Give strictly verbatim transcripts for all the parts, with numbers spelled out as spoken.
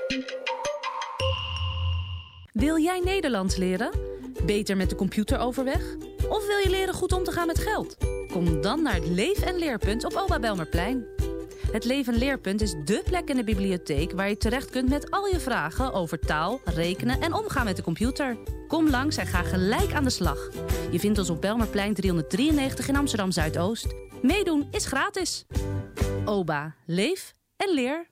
Wil jij Nederlands leren? Beter met de computer overweg? Of wil je leren goed om te gaan met geld? Kom dan naar het Leef- en Leerpunt op Oba Belmerplein. Het Leef- en Leerpunt is dé plek in de bibliotheek waar je terecht kunt met al je vragen over taal, rekenen en omgaan met de computer. Kom langs en ga gelijk aan de slag. Je vindt ons op Belmerplein driehonderddrieënnegentig in Amsterdam Zuidoost. Meedoen is gratis. Oba, leef en leer.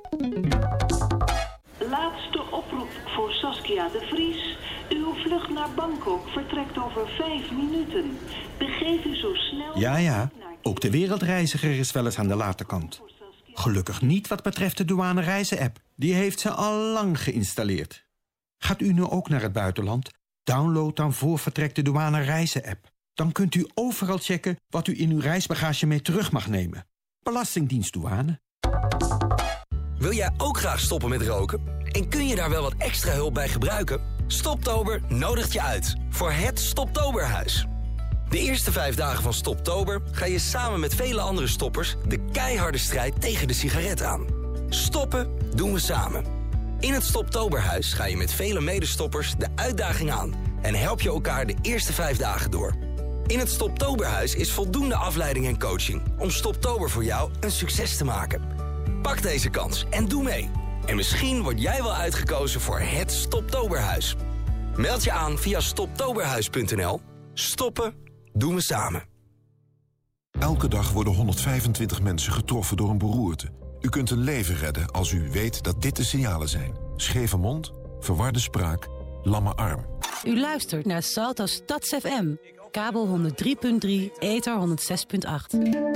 Laatste oproep voor Saskia de Vries. Uw vlucht naar Bangkok vertrekt over vijf minuten. Begeef u zo snel... Ja, ja. Ook de wereldreiziger is wel eens aan de late kant. Gelukkig niet wat betreft de douane reizen-app. Die heeft ze al lang geïnstalleerd. Gaat u nu ook naar het buitenland? Download dan voor vertrek de douane reizen-app. Dan kunt u overal checken wat u in uw reisbagage mee terug mag nemen. Belastingdienst douane. Wil jij ook graag stoppen met roken? En kun je daar wel wat extra hulp bij gebruiken? Stoptober nodigt je uit voor het Stoptoberhuis. De eerste vijf dagen van Stoptober ga je samen met vele andere stoppers de keiharde strijd tegen de sigaret aan. Stoppen doen we samen. In het Stoptoberhuis ga je met vele medestoppers de uitdaging aan en help je elkaar de eerste vijf dagen door. In het Stoptoberhuis is voldoende afleiding en coaching om Stoptober voor jou een succes te maken. Pak deze kans en doe mee. En misschien word jij wel uitgekozen voor het Stoptoberhuis. Meld je aan via stoptoberhuis punt n l. Stoppen doen we samen. Elke dag worden honderdvijfentwintig mensen getroffen door een beroerte. U kunt een leven redden als u weet dat dit de signalen zijn. Scheve mond, verwarde spraak, lamme arm. U luistert naar Salto Stads F M. Kabel honderd drie punt drie, ether honderdzes punt acht.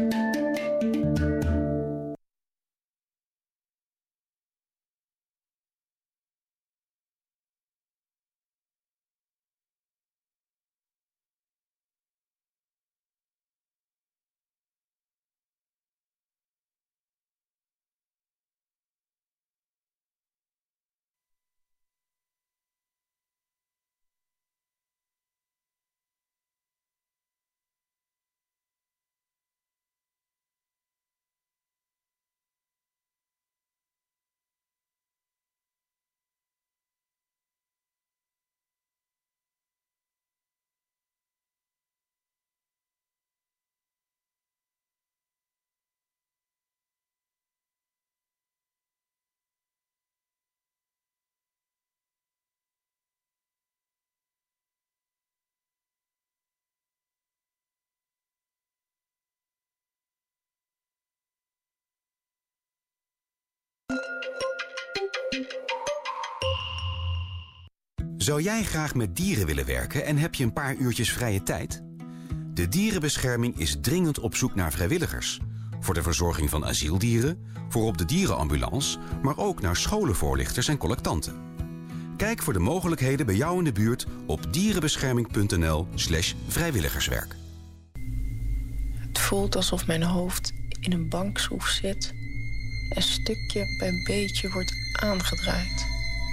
Zou jij graag met dieren willen werken en heb je een paar uurtjes vrije tijd? De Dierenbescherming is dringend op zoek naar vrijwilligers. Voor de verzorging van asieldieren, voor op de dierenambulance, maar ook naar scholenvoorlichters en collectanten. Kijk voor de mogelijkheden bij jou in de buurt op dierenbescherming punt n l slash vrijwilligerswerk. Het voelt alsof mijn hoofd in een bankschroef zit en stukje bij beetje wordt aangedraaid.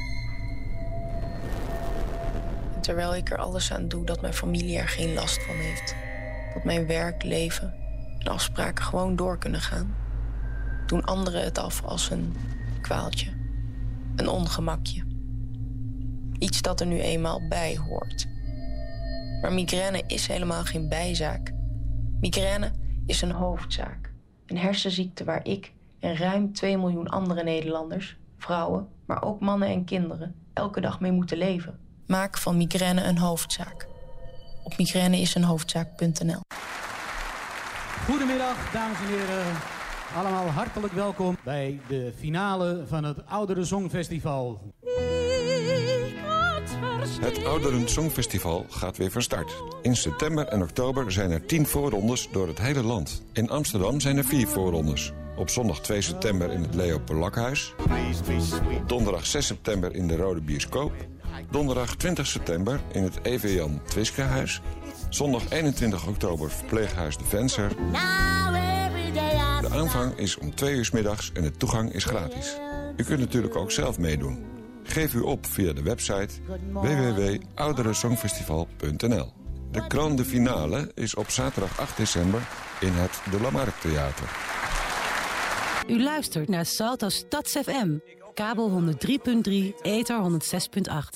En terwijl ik er alles aan doe dat mijn familie er geen last van heeft, dat mijn werk, leven en afspraken gewoon door kunnen gaan, doen anderen het af als een kwaaltje, een ongemakje. Iets dat er nu eenmaal bij hoort. Maar migraine is helemaal geen bijzaak. Migraine is een hoofdzaak. Een hersenziekte waar ik en ruim twee miljoen andere Nederlanders, vrouwen, maar ook mannen en kinderen, elke dag mee moeten leven. Maak van migraine een hoofdzaak. Op migraineisenhoofdzaak punt n l. Goedemiddag, dames en heren. Allemaal hartelijk welkom bij de finale van het Ouderen Songfestival. Het Ouderen Songfestival gaat weer van start. In september en oktober zijn er tien voorrondes door het hele land. In Amsterdam zijn er vier voorrondes. Op zondag twee september in het Leo Polakhuis. Donderdag zes september in de Rode Bioscoop. Donderdag twintig september in het E V Jan Twiska-huis. Zondag eenentwintig oktober verpleeghuis De Venser. De aanvang is om twee uur 's middags en de toegang is gratis. U kunt natuurlijk ook zelf meedoen. Geef u op via de website w w w punt ouderensongfestival punt n l. De grande finale is op zaterdag acht december in het De La Mark Theater. U luistert naar Salto Stads F M. Kabel honderd drie punt drie, ether honderd zes punt acht.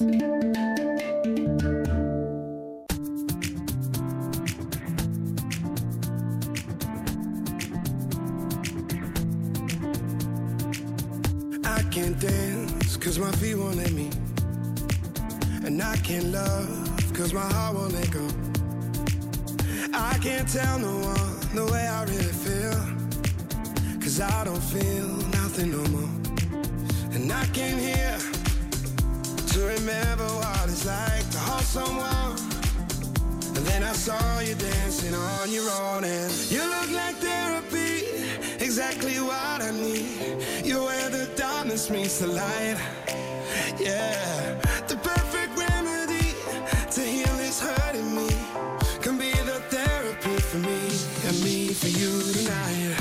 I can't dance cause my feet won't let me. And I can't love cause my heart won't let go. I can't tell no one the way I really feel, cause I don't feel nothing no more. And I came here to remember what it's like to hold someone. And then I saw you dancing on your own, and you look like therapy, exactly what I need. You're where the darkness meets the light. Yeah, the perfect remedy to heal this hurting me. Can be the therapy for me and me for you tonight.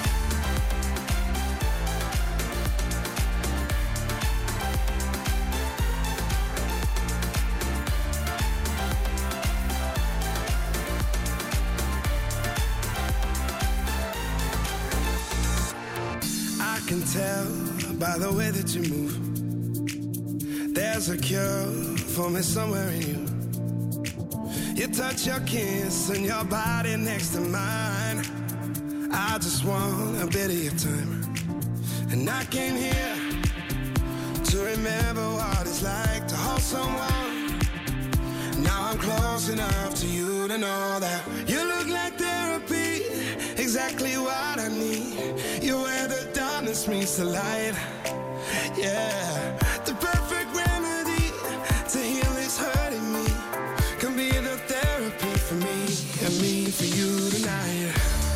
I can tell by the way that you move, there's a cure for me somewhere in you. You touch your kiss and your body next to mine. I just want a bit of your time. And I came here to remember what it's like to hold someone. Now I'm close enough to you to know that you look like therapy, exactly what I need. You're where the darkness meets the light. Yeah, the perfect remedy to heal this hurting me. Can be the therapy for me and me for you tonight.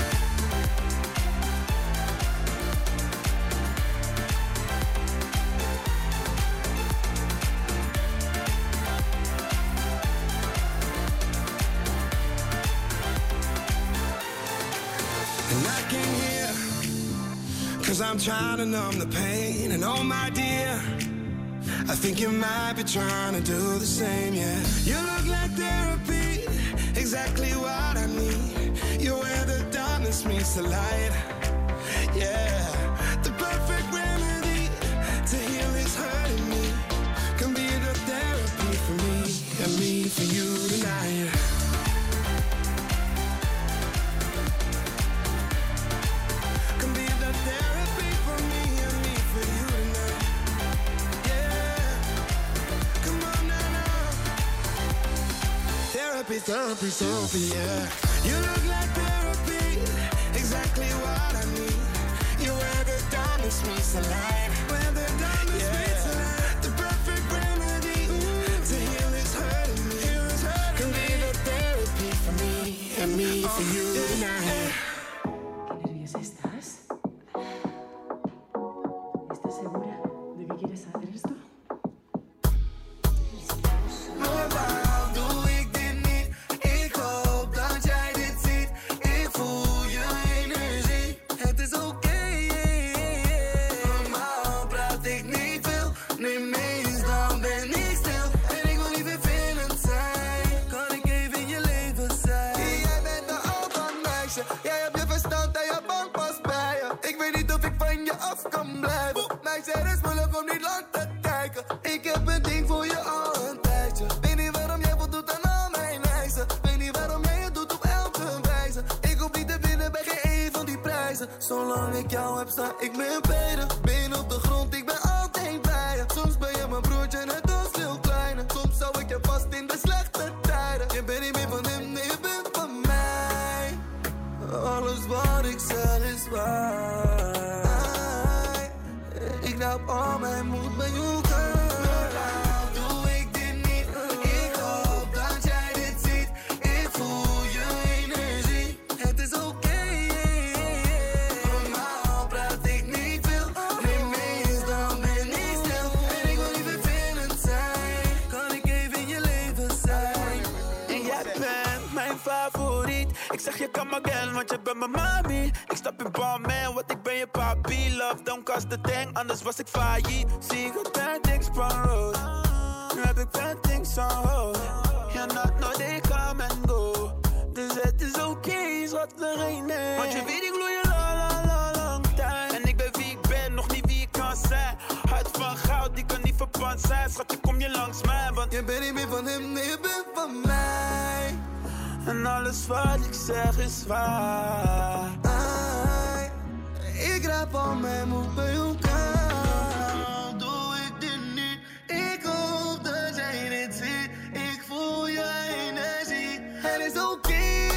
And I came here cause I'm trying to numb the pain. And oh my dear, I think you might be trying to do the same, yeah. You look like therapy, exactly what I need. You're where the darkness meets the light. Yeah, the perfect remedy to heal this hurting me. Can be the therapy for me and me for you tonight. Can be the therapy for me and me for you tonight. Therapy, therapy, therapy, yeah. You look like therapy, exactly what I need. You're where the darkness meets the light. Where the darkness yeah. meets the light. The perfect remedy Ooh. to heal this hurting me. Can be the therapy for me and me oh. for you tonight. ¿Qué nerviosa estás? ¿Estás segura de que quieres hacer esto? Kan blijven. Meisje, het is moeilijk om niet lang te kijken. Ik heb een ding voor je al een tijdje. Weet niet waarom jij voldoet aan al mijn eisen. Weet niet waarom jij het doet op elke wijze. Ik hoef niet te winnen bij geen een van die prijzen. Zolang ik jou heb, sta ik met beide benen op de grond. Ik ben altijd bij je. Soms ben je mijn broertje, net als veel kleiner. Soms zou ik je vast in de slechte tijden. Je bent niet meer van hem, nee, je bent van mij. Alles wat ik zeg is waar. Ik laat al mijn moed bij jou gaan. Waarom doe ik dit niet? Ik hoop dat jij dit ziet. Ik voel je energie. Het is oké. Okay. Normaal praat ik niet veel. Nee, meestal ben ik stil. En ik wil niet vervelend zijn. Kan ik even in je leven zijn? En jij bent mijn favoriet. Ik zeg je come again, want je bent mijn mami. Ik stap in Balmain, want ik ben je papi. Love, don't cost the thing, anders was ik failliet. Zie ik het bad things van road. Nu heb ik bad things on hold. Ja, not no, they come and go. Dus het is oké, okay, schat, er een nee. Want je weet ik gloei je la la la lang tijd. En ik ben wie ik ben, nog niet wie ik kan zijn. Hart van zijn. Schatje, kom je langs mij, want je bent niet meer van hem, nee, je bent van mij. En alles wat ik zeg is waar. Ai, ik raap al mijn moed bij elkaar. Doe ik dit niet, ik hoop dat jij dit ziet. Ik voel je energie, het is oké. Okay.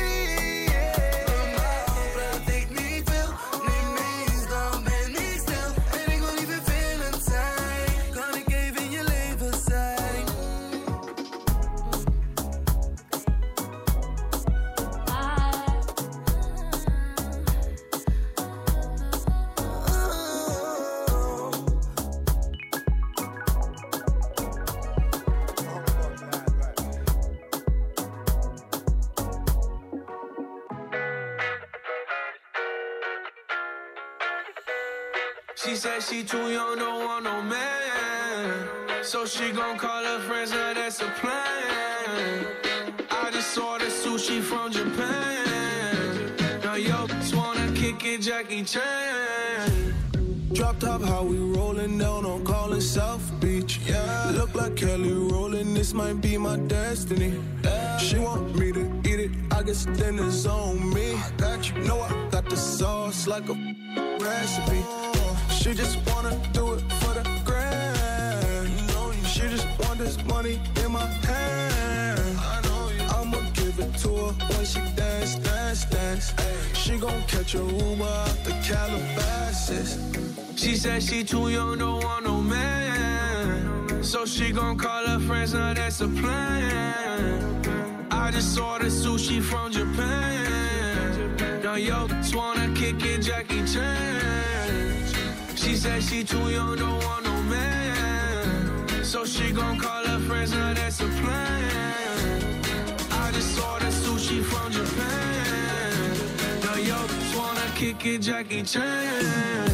She said she too young, don't want no man. So she gon' call her friends, now that's a plan. I just ordered sushi from Japan. Now yo, just wanna kick it, Jackie Chan. Drop top, how we rollin' down on Collin South Beach. Yeah, look like Kelly rollin', this might be my destiny. Yeah. She want me to eat it, I guess then it's on me. I got you, know I got the sauce like a recipe. She just wanna do it for the grand. You know you. She just want this money in my hand. I know you. I'ma give it to her when she dance, dance, dance. Ay. She gon' catch a Uber out the Calabasas. She said she too young, don't want no man. So she gon' call her friends, now that's a plan. I just ordered sushi from Japan. Now yo, just wanna kick it, Jackie Chan. She said she too young, don't want no man. So she gon' call her friends, now that's a plan. I just ordered sushi from Japan. Now yo, just wanna kick it, Jackie Chan.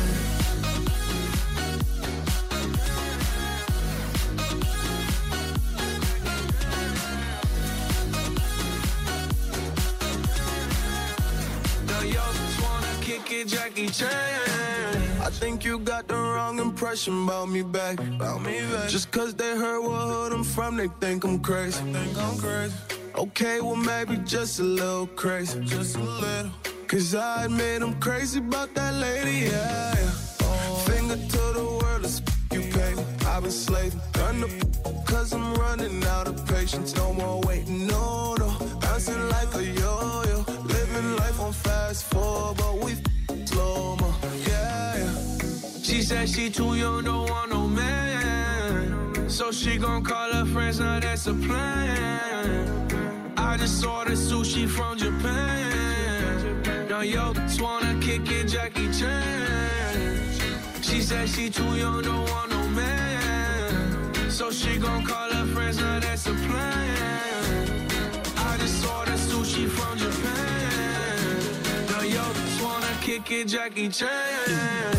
Now yo, just wanna kick it, Jackie Chan. I think you got the wrong impression about me back. About me back. Just cause they heard what hood I'm from, they think I'm crazy. They think I'm crazy. Okay, well maybe just a little crazy. Just a little. Cause I admit I'm crazy about that lady, yeah, yeah. Oh. Finger to the world, it's you pay me. I've been slaving. Done the cause I'm running out of patience. No more waiting, no, no. Bouncing like a yo-yo. Living life on fast forward, but we slow-mo, yeah, yeah. She said she too young, don't want no man. So she gon' call her friends, now that's a plan. I just ordered sushi from Japan. Now yo, just wanna kick it, Jackie Chan. She said she too young, don't want no man. So she gon' call her friends, now that's a plan. I just ordered sushi from Japan. Now yo, just wanna kick it, Jackie Chan.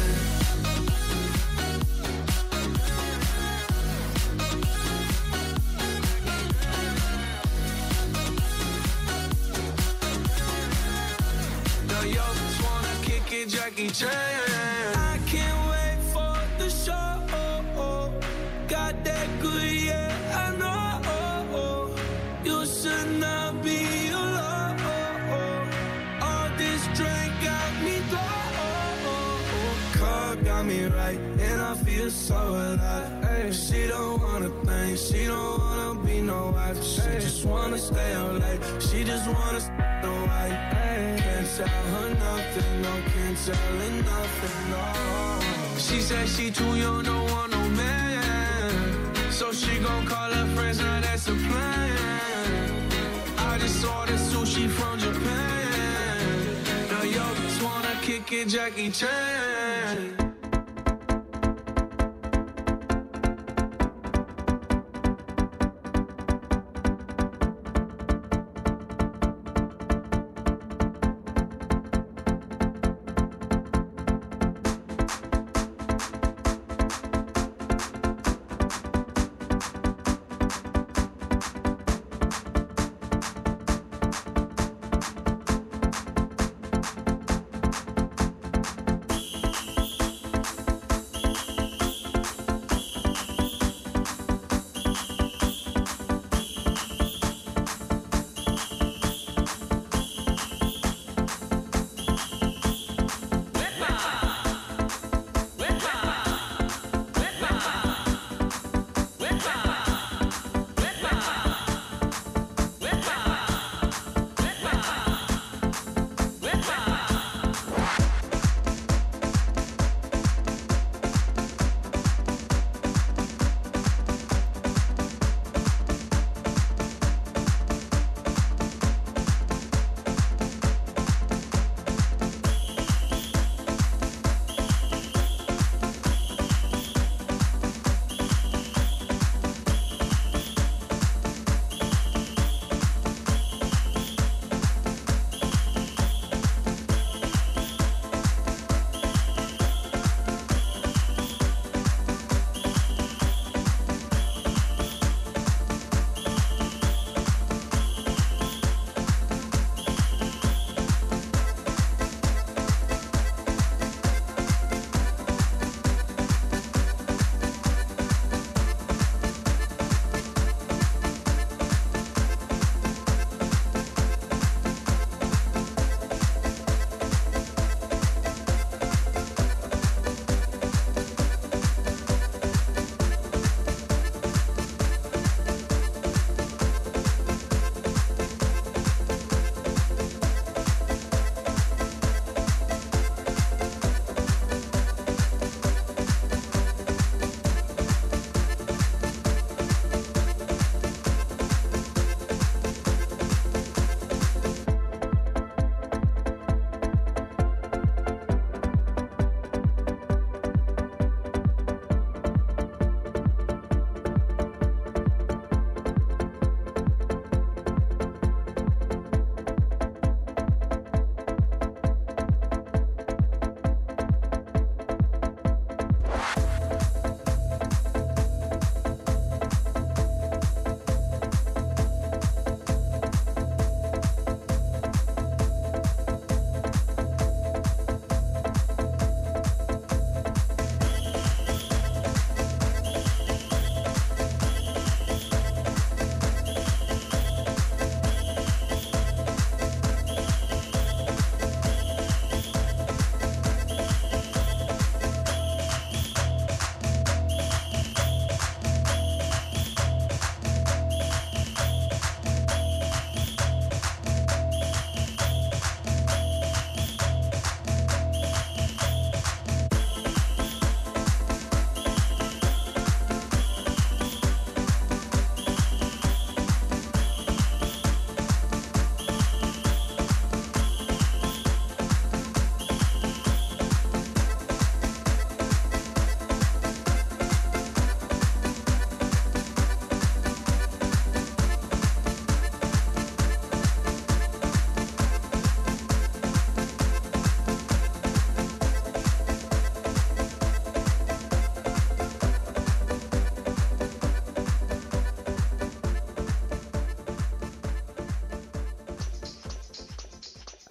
Jackie Chan. I can't wait for the show. Got that good, yeah, I know. You should not be alone. All this drink got me low. Car got me right, and I feel so alive. Ay, she don't wanna think, she don't wanna be no wife. She ay, just wanna stay out late, she just wanna stay no wife. Ay, can't tell her nothing, no, can't tell her nothing, no. She said she too young, don't want no man. So she gon' call her friends, now that's a plan. I just ordered sushi from Japan. Now yo, just wanna kick it, Jackie Chan.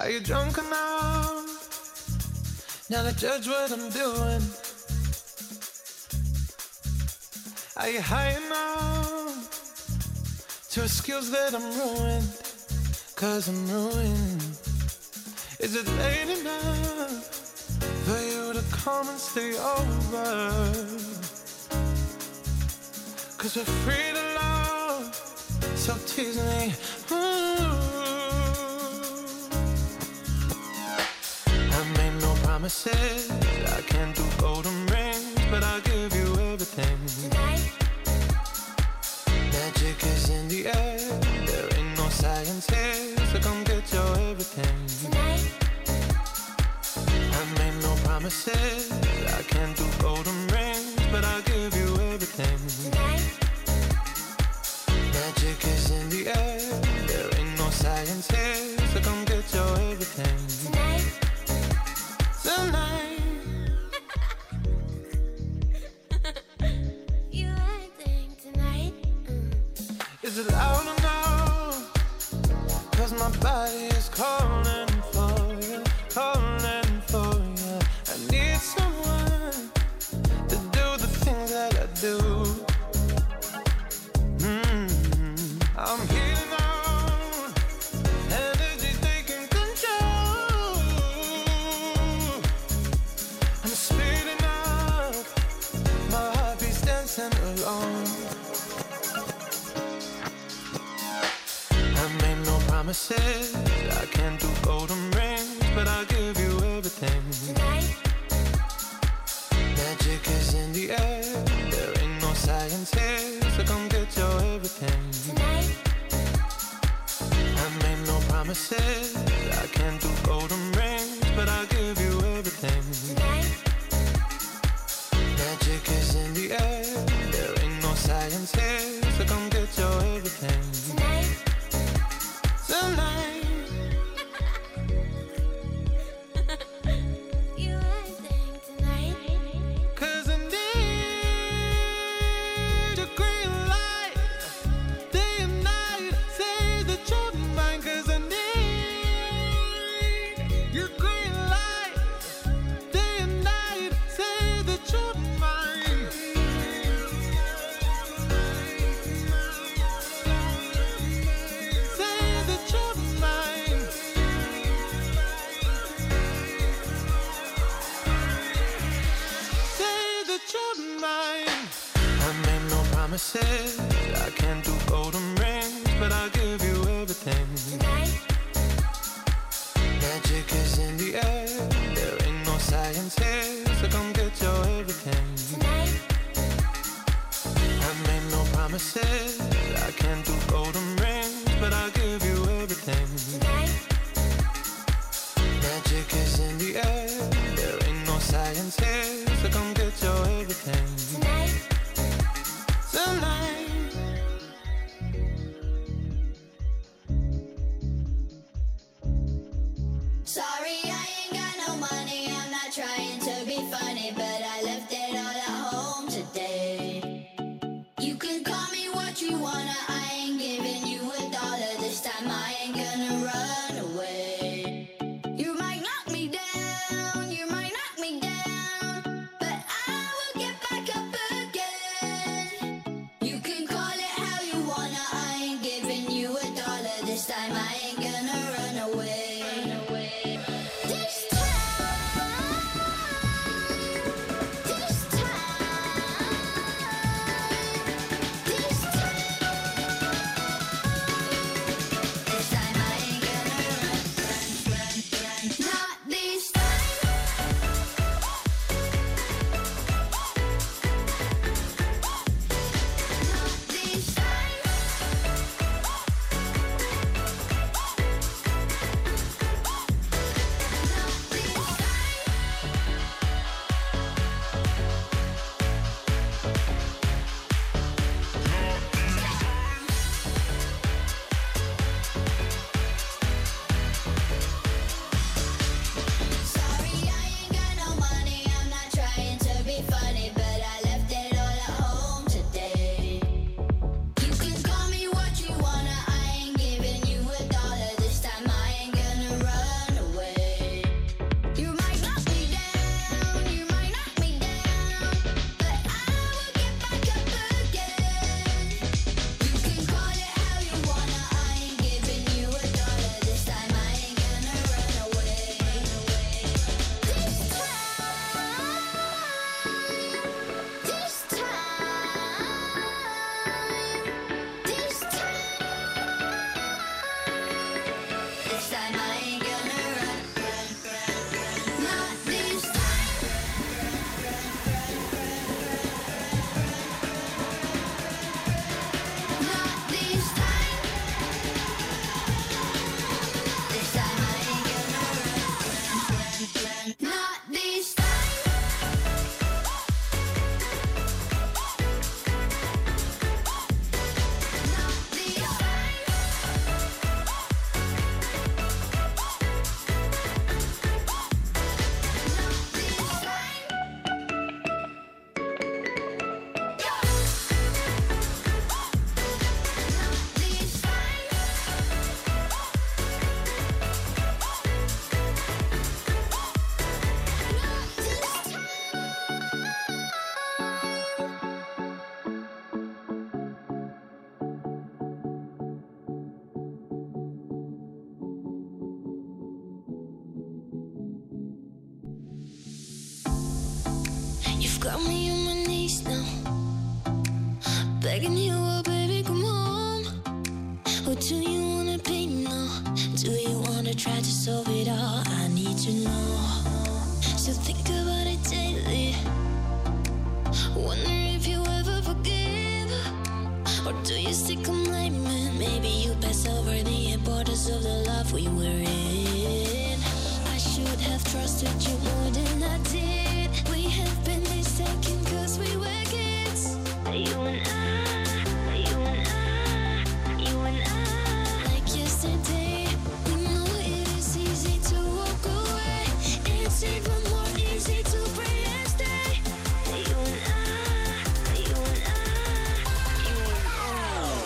Are you drunk enough now to judge what I'm doing? Are you high enough to excuse that I'm ruined? Cause I'm ruined. Is it late enough for you to come and stay over? Cause we're free to love, so tease me. Ooh. I made no promises, I can't do golden rings, but I'll give you everything. Tonight. Magic is in the air, there ain't no science here, so come get your everything. Tonight. I made no promises, I can't do golden rings, but I'll give you everything. Tonight. Magic is in the air, there ain't no science here, so come get your everything. Tonight. Tonight. You acting tonight. Mm. Is it loud enough? Cause my body is calling for you, calling for you. I need someone to do the things that I do. Mm-hmm. I'm healing on, energy's taking control. I'm speeding up, my heartbeat's dancing along. I made no promises, I can't do golden rings, but I'll give you everything. Tonight. Magic is in the air, there ain't no science here, so come get your everything. Tonight. I made no promises, I can't do golden rings, but I'll give you everything. Tonight. Magic is in the air, there ain't no science here, so come get your everything. Tonight. Tonight. You acting tonight. Cause I need your green light, day and night, say that you're mine. Cause I need your green light, day and night, say that you're mine. Say that you're mine. Say that you're mine. I made no promises, I can't do golden rings, but I'll give you everything. Tonight. Magic is in the air, there ain't no science here, so come get your everything. Tonight. I made no promises, I can't do golden rings, but I'll give you everything. Tonight. Magic is in the air, there ain't no science here, so come get your everything. Tonight. Tonight. Sorry, I ain't got no money. I'm not trying to be funny, but I left it all at home today. You can call me what you wanna. I ain't giving you a dollar this time. I ain't gonna run away. You might knock me down, you might knock me down, but I will get back up got me on my knees now, begging you, oh baby, come home. Or do you wanna be now? Do you wanna try to solve it all? I need to know. So think about it daily. Wonder if you ever forgive, or do you still complaining? Maybe you pass over the importance of the love we were in. I should have trusted you more than I did. We have been mistaken cause we were kids. You and I, you and I, you and I. Like yesterday, we know it is easy to walk away. It's even more easy to pray and stay. You and I, you and I, you and I.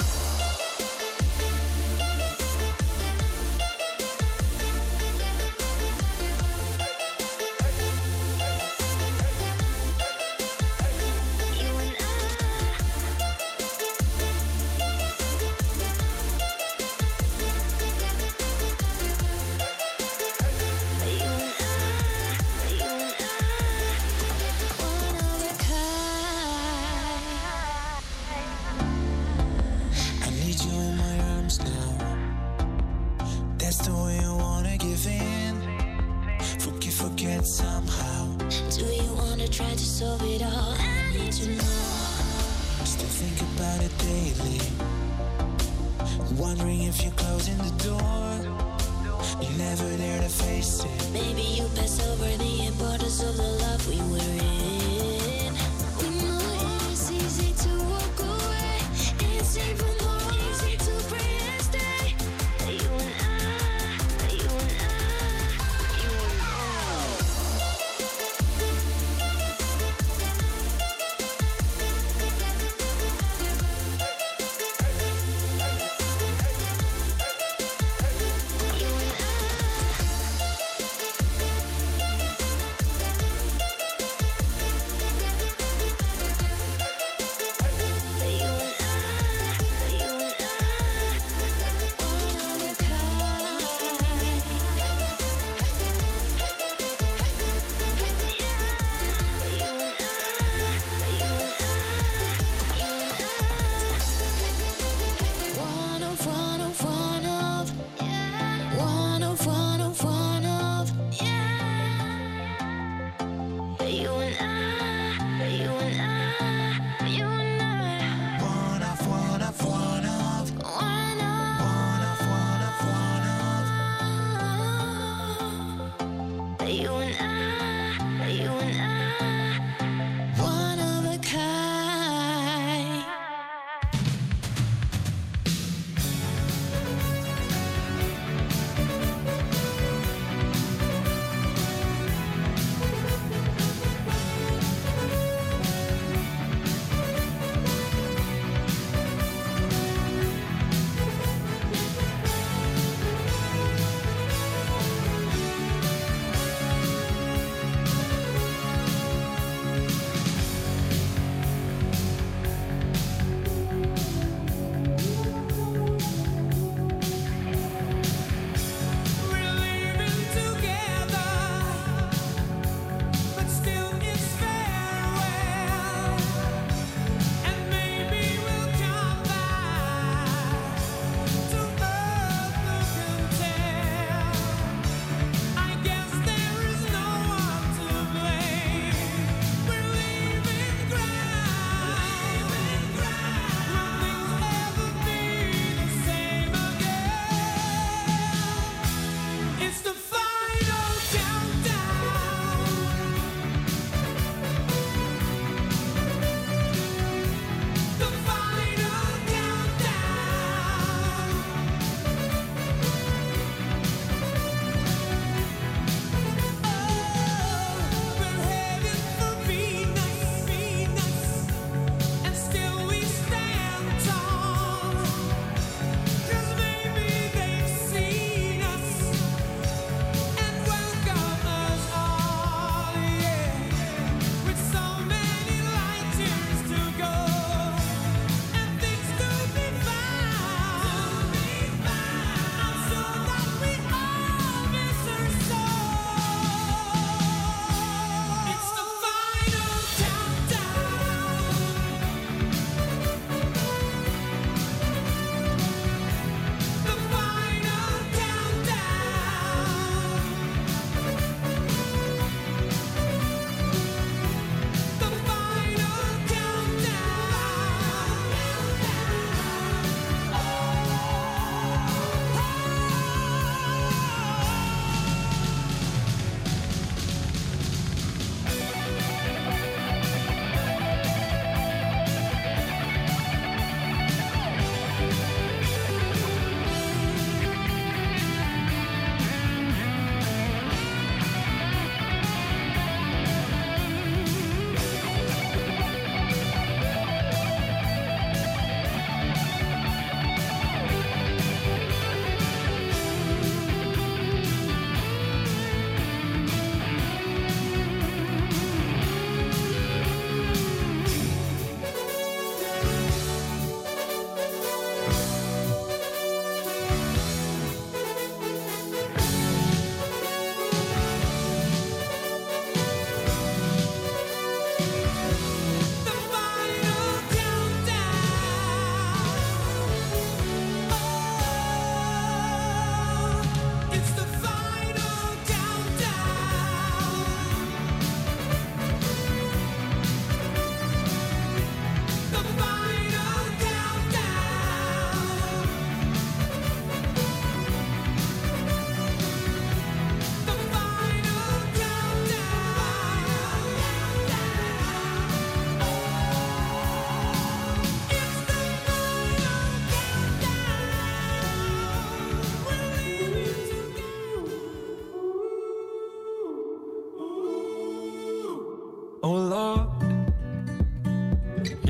I need you in my arms now. That's the way I wanna give in. Forget, forget somehow. Do you wanna try to solve it all? I need to know. Still think about it daily. Wondering if you're closing the door. You're never there to face it. Maybe you pass over the importance of the love we were in. We know it is easy to walk away. It's even more easy to pray and stay. You and I, you and I, you and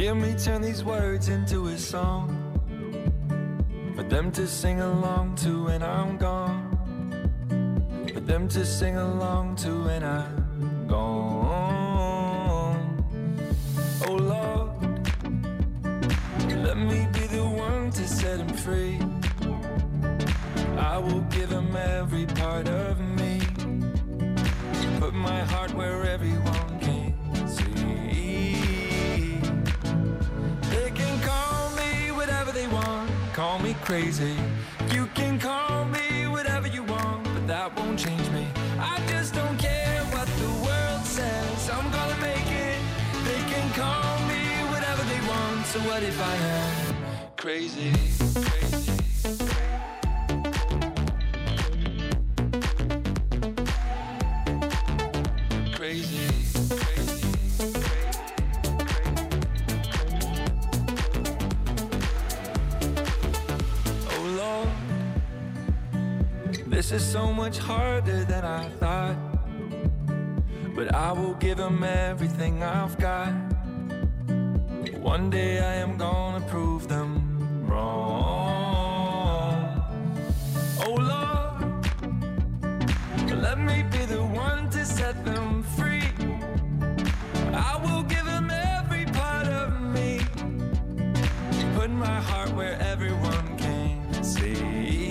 Hear me turn these words into a song for them to sing along to when I'm gone. For them to sing along to when I'm gone. Oh Lord, let me be the one to set him free. I will give him every part of me. Put my heart where everyone can see. They can call me whatever they want, call me crazy. You can call me whatever you want, but that won't change me. I just don't care what the world says, I'm gonna make it. They can call me whatever they want, so what if I am crazy, crazy? This is so much harder than I thought, but I will give him everything I've got. One day I am gonna prove them wrong. Oh Lord, let me be the one to set them free. I will give him every part of me. Put my heart where everyone can see.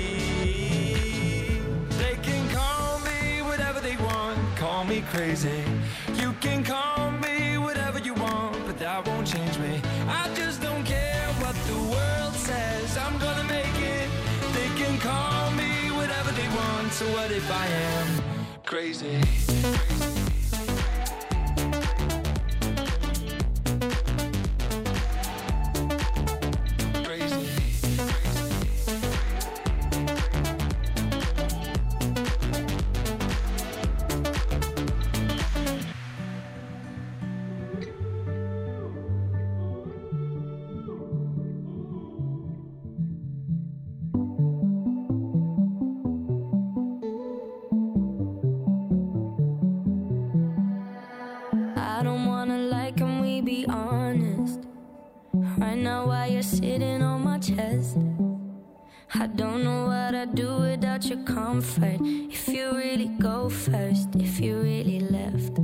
Call me crazy, you can call me whatever you want, but that won't change me. I just don't care what the world says, I'm gonna make it. They can call me whatever they want, so what if I am crazy? I don't know what I'd do without your comfort. If you really go first, if you really left.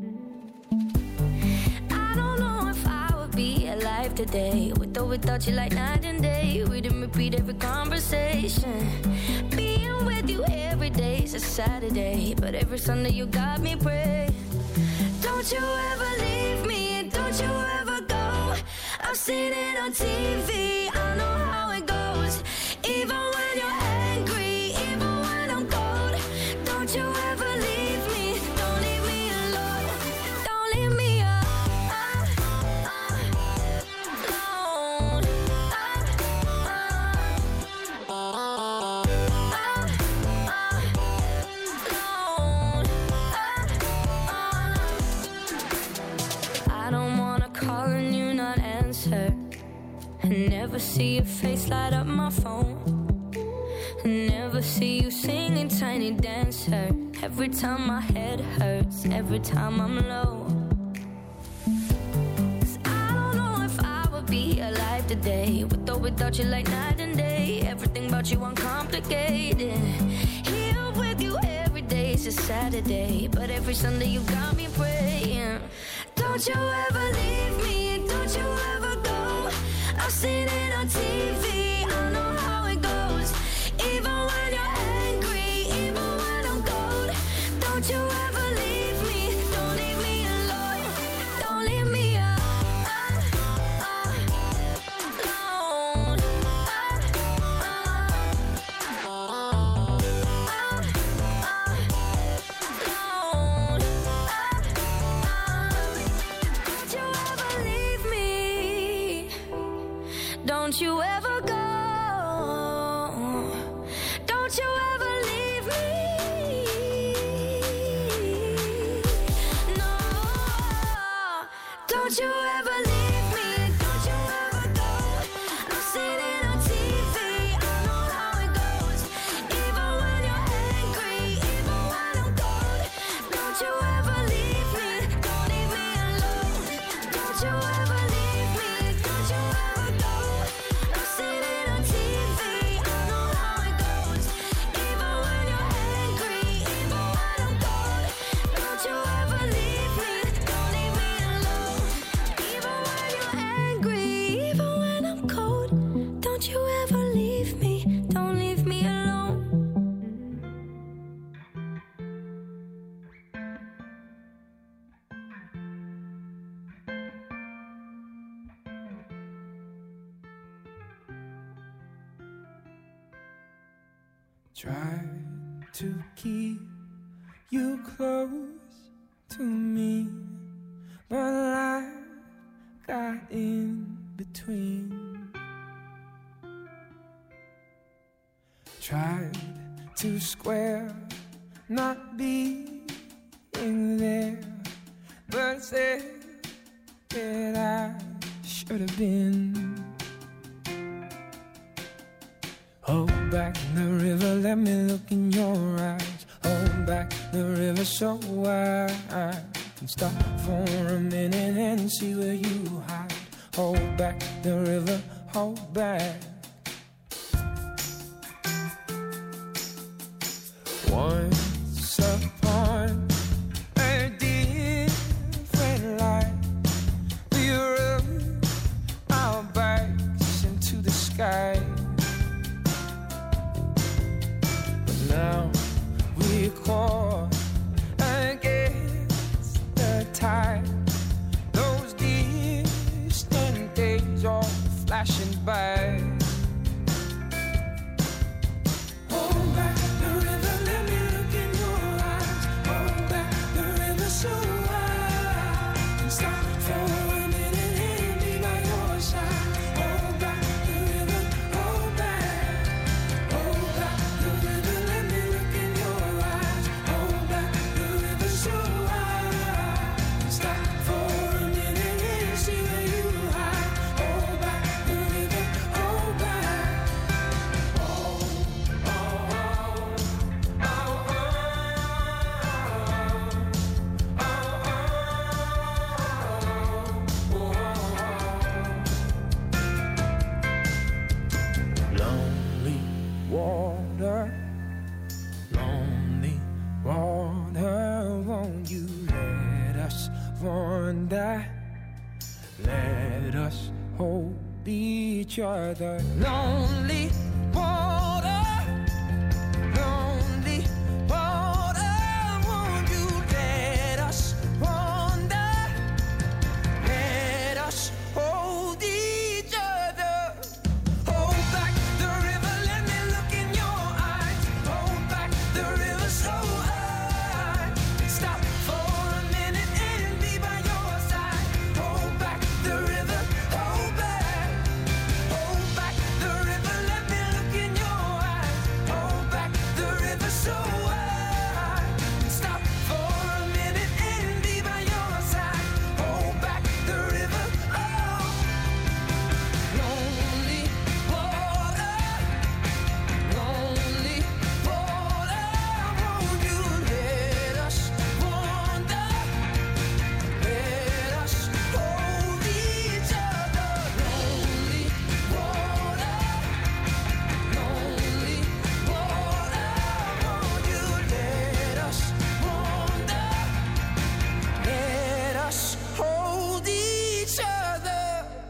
I don't know if I would be alive today, with or without you like night and day. We didn't repeat every conversation. Being with you every day's a Saturday, but every Sunday you got me praying. Don't you ever leave me, don't you ever go. I've seen it on T V, I know how it goes. Even when you're angry, even when I'm cold, don't you ever leave me, don't leave me alone, don't leave me alone. I don't wanna call and you not answer. I never see your face light up my phone. I never see you singing Tiny Dancer. Every time my head hurts, every time I'm low. 'Cause I don't know if I would be alive today, with or without you like night and day. Everything about you uncomplicated. Here with you every day is a Saturday, but every Sunday you got me praying. Don't you ever leave me, don't you ever go. I've seen it on T V, I know how it goes. Even when you're angry, even when I'm cold, don't you ever leave me, don't leave me alone, don't leave me alone. Don't you ever leave me, don't you ever go. Don't you ever leave me. No. Don't you ever leave me. Don't you ever go. I've seen it on T V. I know how it goes. Even when you're angry, even when I'm cold. Don't you ever leave me. Don't leave me alone. Don't you ever leave Try to keep you close to me, but life got in between. Tried to square not being there, but said that I should have been. Hold back the river, let me look in your eyes. Hold back the river so I can stop for a minute and see where you hide. Hold back the river, hold back. Once upon a different life, we rode our bikes into the sky. Now we're caught against the tide. Those distant days all flashing by. Hold back the river, let me look in your eyes. Hold back the river so I can stop for a minute and be by your side. Hold back the river, hold back. Hold back the river, let me look in your eyes. Hold back the river so I can stop for a minute and see where you hide. Hold back the river, hold back. Oh, oh, oh, oh, oh, lonely water, lonely water, won't you let us wander? Let us hold each other. Lonely water, lonely water, won't you let us wander? Let us hold each other. Hold back the river, let me look in your eyes. Hold back the river so I can stop for a minute and be by your side. Hold back the river, hold back. Hold back the river, let me look in your eyes. Hold back the river so I can stop for a minute and be by your side. Hold back the river, oh. Lonely water, lonely water, won't you let us wander? Let us hold each other. Lonely water, lonely water, won't you let us wander? Let us hold each other.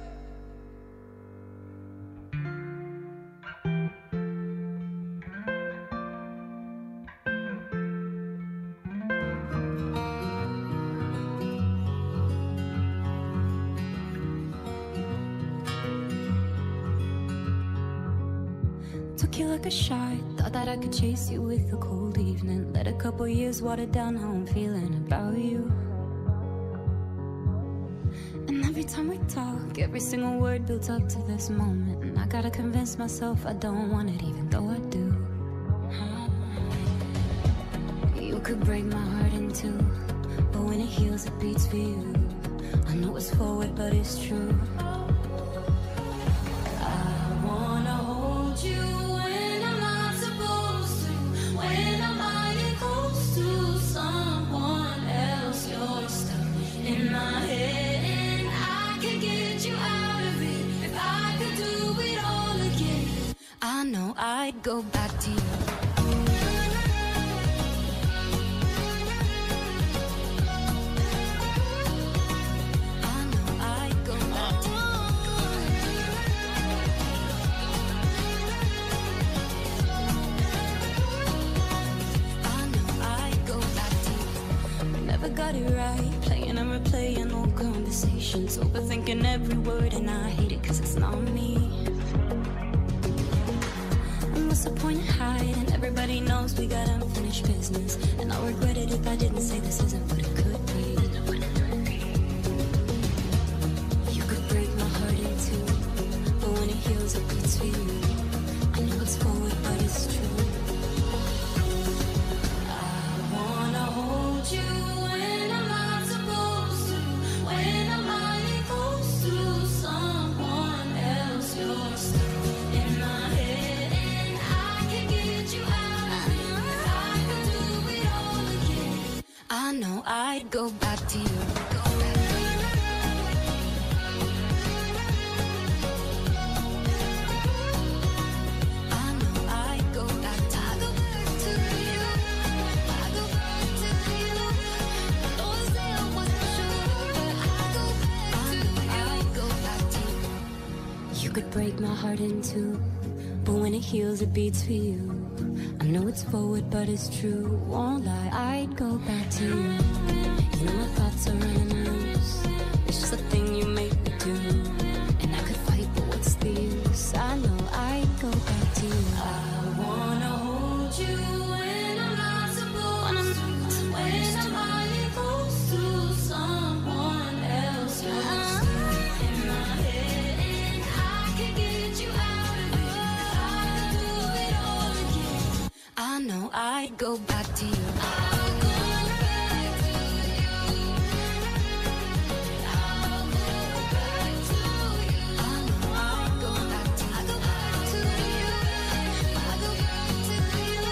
Took you like a shot, thought that I could chase you with a cold evening. Let a couple years water down how I'm feeling about you. And every time we talk, every single word builds up to this moment. And I gotta convince myself I don't want it, even though I do. You could break my heart in two, but when it heals, it beats for you. I know it's forward, but it's true. I wanna hold you when I'm not supposed to, when I'm hiding close to someone else. You're stuck in my head, and I could get you out of it if I could do it all again. I know I'd go back to you. I know I'd go back to you. I know I'd go back to you. We never got it right, playing and replaying old conversations, overthinking every word, and I hate it 'cause it's not me. And what's the point of hiding? Everybody Everybody knows we got unfinished business, and I'll regret it if I didn't say this isn't what it could be. You could break my heart in two, but when it heals it beats for you. I know it's forward, but it's true. I wanna hold you when I'm not supposed to, when I'm lying close to someone else. You're still in my head, and I can get you out of it. If I could do it all again, I know I'd go back to you. You could break my heart in two, but when it heals it beats for you. I know it's forward but it's true, won't lie, I'd go back to you. You know my thoughts are running loose, it's just a thing you make me do. And I could fight, but what's the use? I know I'd go back to you. I wanna hold you when I'm not supposed to, when I'm lying close to someone else. You're still in my head, and I can get you out of it. If I could do it all again, I know I'd go back to you. I'll go back to you. I'll go back to you. I know I'd go back to you. I'll go back to you. I'll go back to you.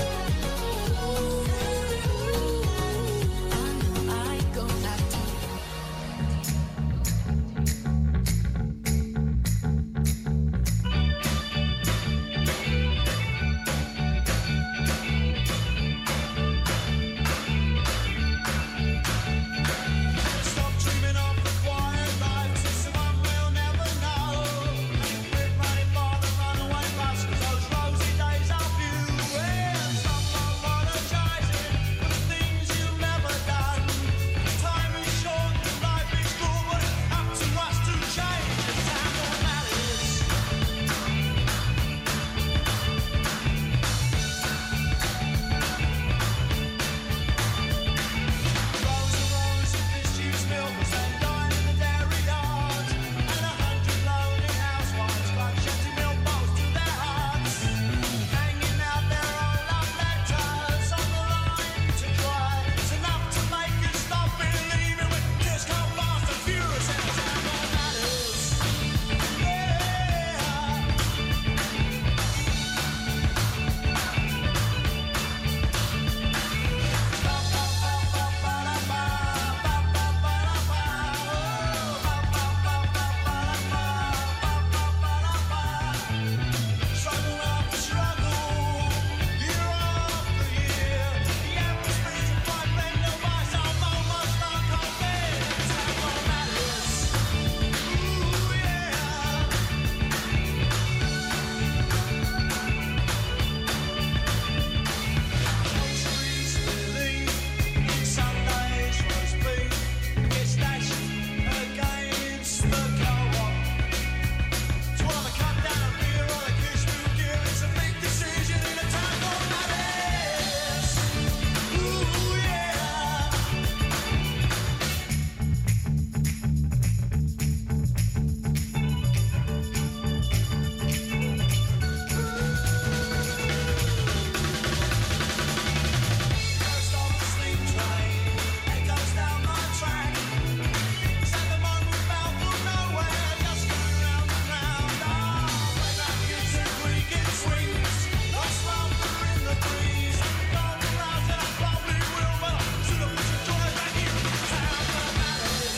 I know I'd go back to you. Stop dreaming of the quiet life, someone we'll never know. We're running for the runaway bus, 'cause those rosy days are few. Yeah, stop apologizing for the things you've never done. Time is short and life is good, but it's up to us to change. The time that matters. Rows and rows of disused milkers and dying in the dairy yard, and a hundred lonely housewives got shutty milk bowls to their hearts, hanging out their old love letters on the line to cry. It's enough to make you stop believing with this come fast and furious, and the time that matters. Struggle after struggle, year after year, the atmosphere's a bright blend of ice, I'm almost unconvinced. Time what matters. Ooh, yeah. Groceries relief, Sundays roast beef, gets dashed against the co-op. Do I wanna cut down a beer or a kiss through gear? It's a big decision in a time that matters. Ooh, yeah. First on the sleep train, it goes down my track. It's at the moment bound for nowhere, just going round and round. Ah, when that music creaking swings, lost laughter in the breeze. Going round and I probably will, but I should have put your joy back in. Time that matters.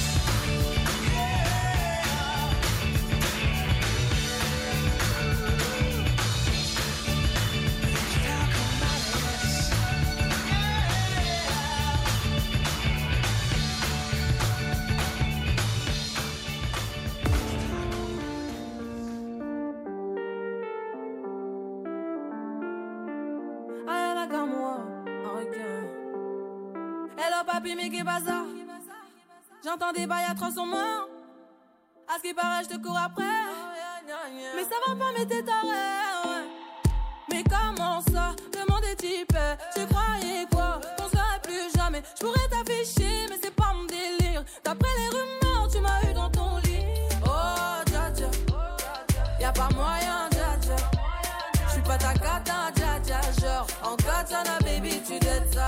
Rien n'a qu'à moi, ok. Hello papi, mais qu'est bazar? J'entends des bails atroces en moi. À ce qui paraît, je te cours après. Mais ça va pas, mais t'es taré, ouais. Mais comment ça, le monde est hyper. Tu croyais quoi, qu'on serait plus jamais. Je pourrais t'afficher, mais c'est pas mon délire. D'après les rumeurs, tu m'as eu dans ton lit. Oh, dja dja, y'a pas moyen, dja dja. J'suis pas ta cata, dja dja. Genre, en katana, baby, tu dettes ça.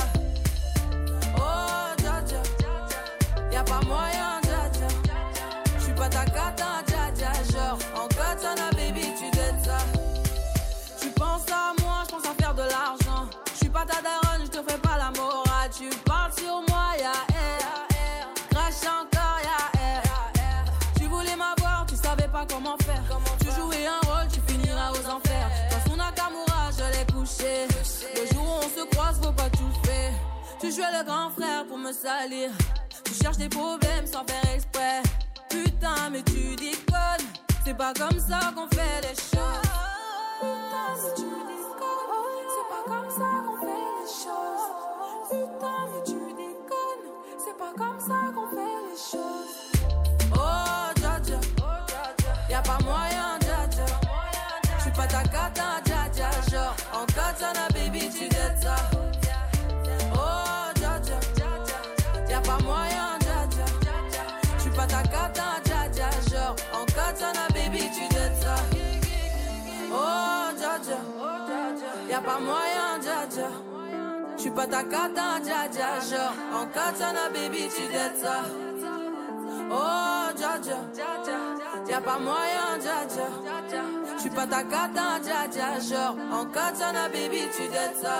Oh, dja dja, y'a pas moyen, dja dja. J'suis pas ta cata, dja dja. Genre, en katana, baby, tu dettes ça. Tu penses à moi, j'pense à faire de l'argent. J'suis pas ta daronne, j'te fais pas la morale. Tu parles sur moi, y'a air. Crache encore, y'a air. Tu voulais m'avoir, tu savais pas comment faire. Tu jouais un rôle, tu finiras aux enfers. Dans son Nakamura, je l'ai couché. Le jour où on se croise, faut pas tout faire. Tu jouais le grand frère pour me salir. Tu cherches des problèmes sans faire exprès. Putain, mais tu déconnes. C'est pas comme ça qu'on fait les choses. Putain, mais tu déconnes. C'est pas comme ça qu'on fait les choses. Putain, mais tu déconnes. C'est pas comme ça qu'on fait les choses. Oh, dja dja, y'a pas moyen, dja dja. J'suis pas ta cata, dja dja. Genre, en katana, baby, tu dettes ça. Oh, dja dja, y'a pas moyen, dja dja. J'suis pas ta cata, dja dja. Genre, en katana, baby, tu dettes ça. Oh, dja dja, y'a pas moyen, dja dja. J'suis pas ta cata, dja dja. Genre, en katana, baby, tu dettes ça. Oh, dja dja, y'a pas moyen, dja dja. J'suis pas ta cata, dja dja. Genre, en katana, baby, tu dettes ça.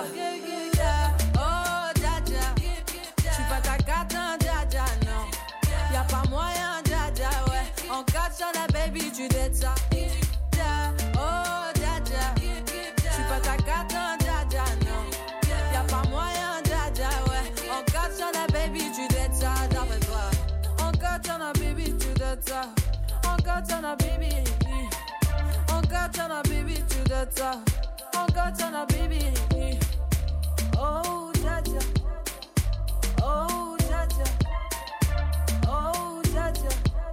Oh, dja dja, j'suis pas ta cata, dja dja, non. Y'a pas moyen, dja dja, ouais. En katana, baby, tu dettes ça. Oh, dja dja, j'suis pas ta cata, dja dja, non. Y'a pas moyen, dja dja, ouais. En katana, baby, tu dettes ça, d'après toi. En katana, baby, tu dettes ça. En katana, baby. En katana, baby, tu dettes ça. En katana, baby. Oh, dja dja. Oh, dja dja. Oh, dja dja.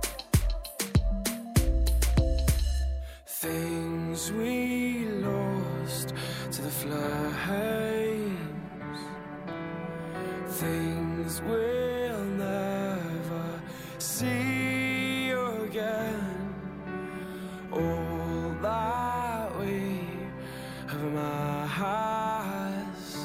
Things we lost to the flames. Things we'll never see again. All that we have amassed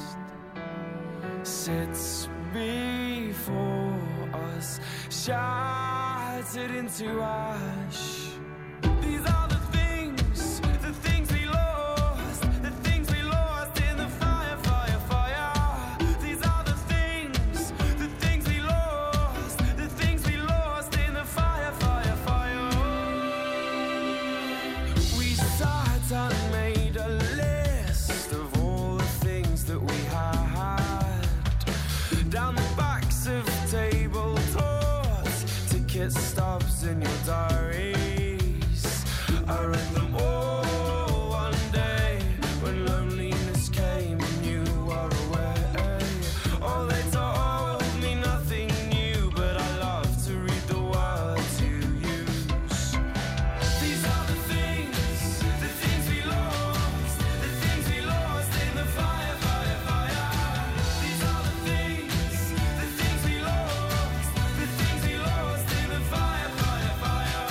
sits before us, shattered into ash. These are the things, the things we lost, the things we lost in the fire, fire, fire. These are the things, the things we lost, the things we lost in the fire, fire, fire. We sat and made a list of all the things that we had down the backs of tablecloths, ticket stubs in your diary. I read them all one day when loneliness came and you were away. Oh, they told me nothing new, but I love to read the words you use. These are the things, the things we lost, the things we lost in the fire, fire, fire. These are the things, the things we lost, the things we lost in the fire, fire, fire.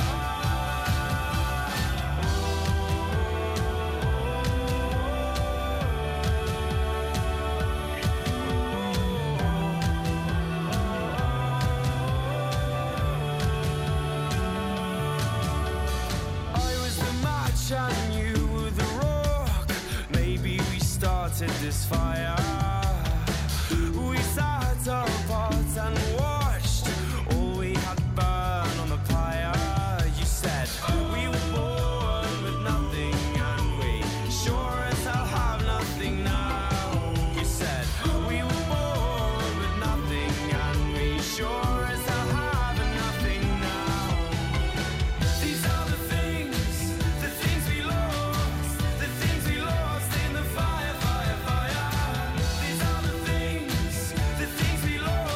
And you were the rock. Maybe we started this fire. We sat apart and watched all we had burn on the pyre. You said we were born with nothing, and we sure as hell have nothing now. You said we were born with nothing, and we sure as hell have nothing now. These are the things, the things we lost, the things we lost in the fire, fire, fire. These are the things, the things we lost.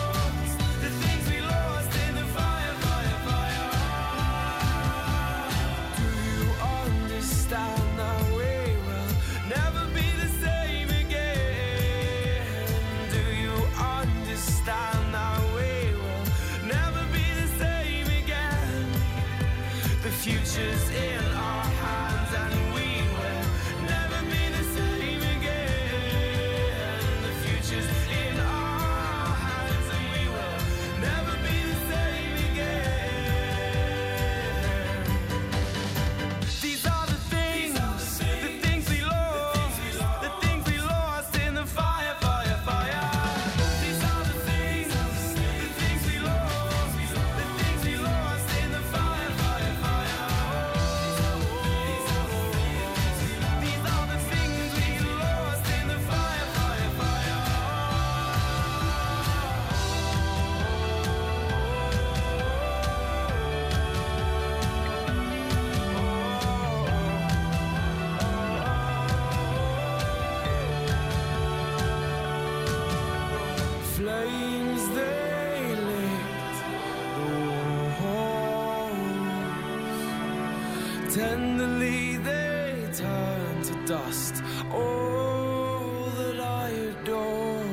Tenderly they turn to dust. All that I adore.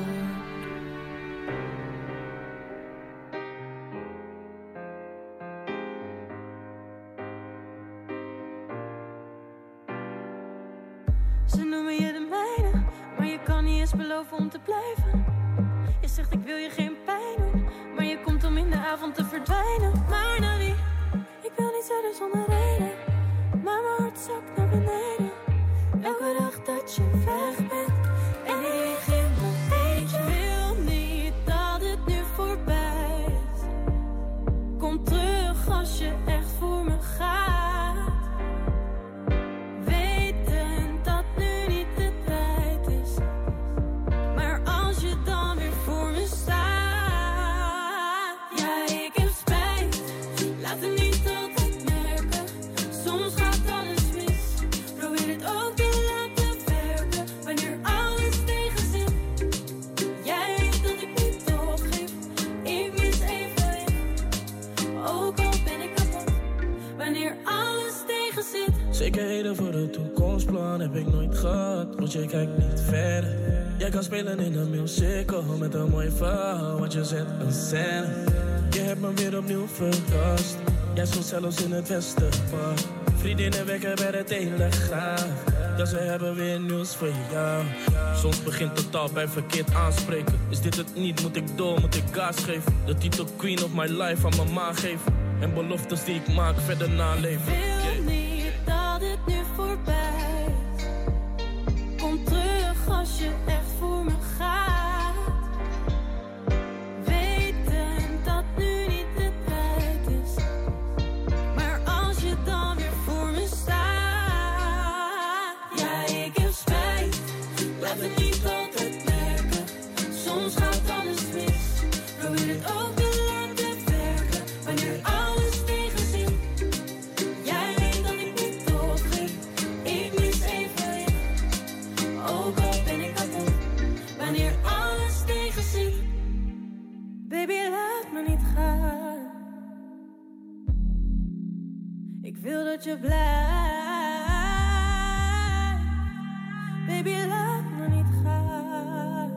Ze noemen je de mijne, maar je kan niet eens beloven om te blijven. Je zegt ik wil je geen pijn doen, maar je komt om in de avond te verdwijnen. Maar naar wie? Ik wil niet verder zonder reden, maar mijn hart zakt naar beneden. Elke dag dat je weg bent en ik begin nog eens. Ik wil niet dat het nu voorbij is. Kom terug als je echt voor me gaat. Zekerheden voor de toekomstplan heb ik nooit gehad, want je kijkt niet verder. Jij kan spelen in een musical met een mooi verhaal, want je zet een scène. Je hebt me weer opnieuw verrast, jij stond zelfs in het Westerpark. Vriendinnen wekken bij de Telegraaf, ja ze hebben weer nieuws voor jou. Soms begint totaal bij verkeerd aanspreken. Is dit het niet, moet ik door, moet ik gas geven. De titel Queen of My Life aan mijn ma geven. En beloftes die ik maak verder naleven. Het nu voorbij is. Kom terug als je echt voor me gaat. Weten dat nu niet de tijd is, maar als je dan weer voor me staat. Ja, ik heb spijt, laat het niet altijd merken. Soms gaat alles mis, probeer het ook te laten werken. Wanneer alles tegen zit, jij weet dat ik niet doorgeef. Ik mis even in, ook al ben ik kapot. Wanneer alles tegen zit, baby laat me niet gaan. Ik wil dat je blijft, baby laat me niet gaan.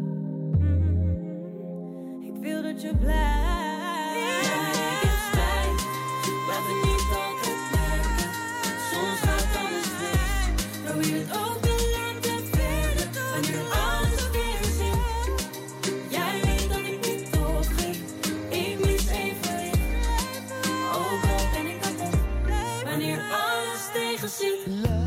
Mm, ik wil dat je blijft. Ja, ik heb spijt, laat het niet altijd merken. Soms gaat alles mis, probeer het ook te laten verder. Wanneer alles tegen zit, jij weet dat ik niet doorgeef. Ik mis even in, ook al ben ik kapot. Wanneer alles tegen zit.